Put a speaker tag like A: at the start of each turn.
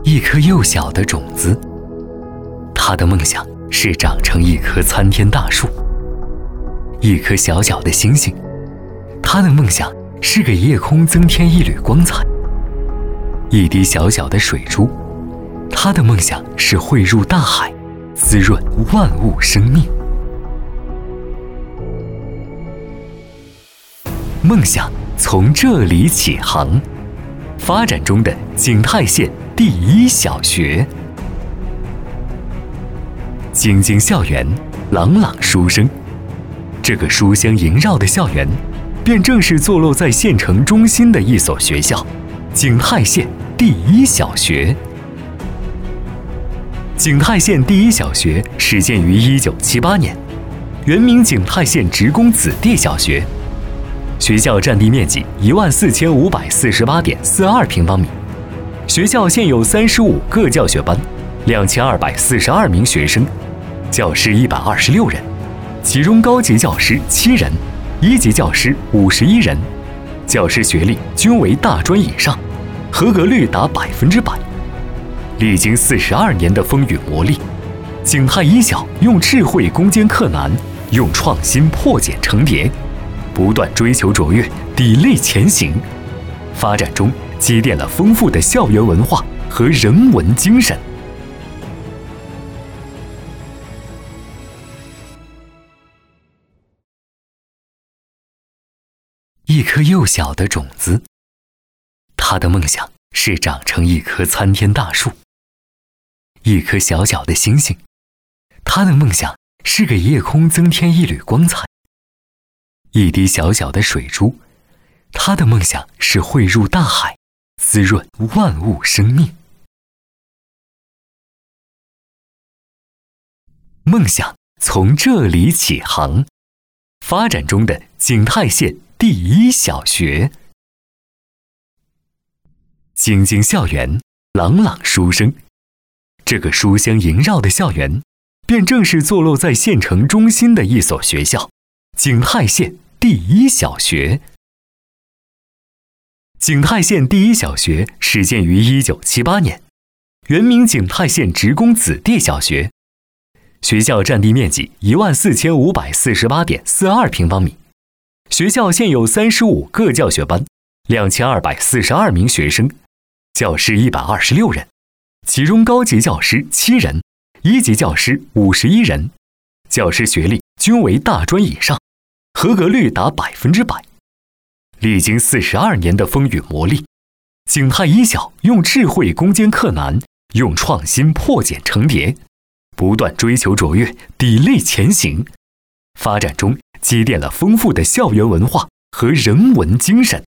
A: 一颗幼小的种子，他的梦想是长成一棵参天大树；一颗小小的星星，他的梦想是给夜空增添一缕光彩；一滴小小的水珠，他的梦想是汇入大海，滋润万物生命。梦想从这里起航，发展中的景泰县第一小学。晶晶校园，朗朗书声。这个书香萦绕的校园，便正是坐落在县城中心的一所学校——景泰县第一小学。景泰县第一小学始建于1978年，原名景泰县职工子弟小学。学校占地面积14548.42平方米，学校现有35个教学班，2242名学生，教师126人，其中高级教师7人，一级教师51人，教师学历均为大专以上，合格率达100%。历经42年的风雨磨砺，景泰一小用智慧攻坚克难，用创新破茧成蝶，不断追求卓越，砥砺前行，发展中积淀了丰富的校园文化和人文精神。一颗幼小的种子，他的梦想是长成一棵参天大树；一颗小小的星星，他的梦想是给夜空增添一缕光彩；一滴小小的水珠，他的梦想是汇入大海，滋润万物生命。梦想从这里起航，发展中的景泰县第一小学。晶晶校园，朗朗书声。这个书香萦绕的校园，便正是坐落在县城中心的一所学校——景泰县第一小学。景泰县第一小学始建于1978年，原名景泰县职工子弟小学。学校占地面积14548.42平方米，学校现有35个教学班，2242名学生，教师126人，其中高级教师7人，一级教师51人，教师学历均为大专以上，合格率达100%。历经42年的风雨磨砺，景泰一小用智慧攻坚克难，用创新破茧成蝶，不断追求卓越，砥砺前行，发展中积淀了丰富的校园文化和人文精神。